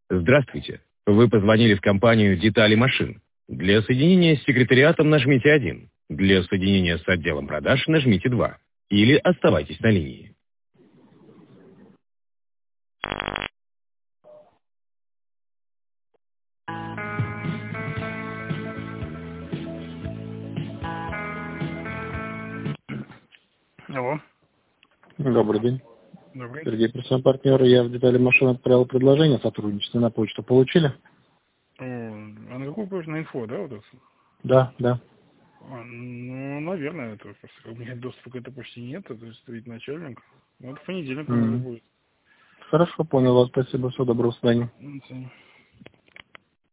Здравствуйте. Вы позвонили в компанию «Детали машин». Для соединения с секретариатом нажмите 1. Для соединения с отделом продаж нажмите 2. Или оставайтесь на линии. Алло, Добрый день. добрый. Сергей, персональный партнер. Я в детали машин отправил предложение о сотрудничестве на почту. Получили? А на какую почту? На инфо, да, вот это? Да, да. Ну, наверное, это просто у меня доступа к этой почте нет, это стоит начальник. Ну, это в понедельник, наверное, М. будет. Хорошо, понял вас. Спасибо. Всего доброго. До свидания. Ну,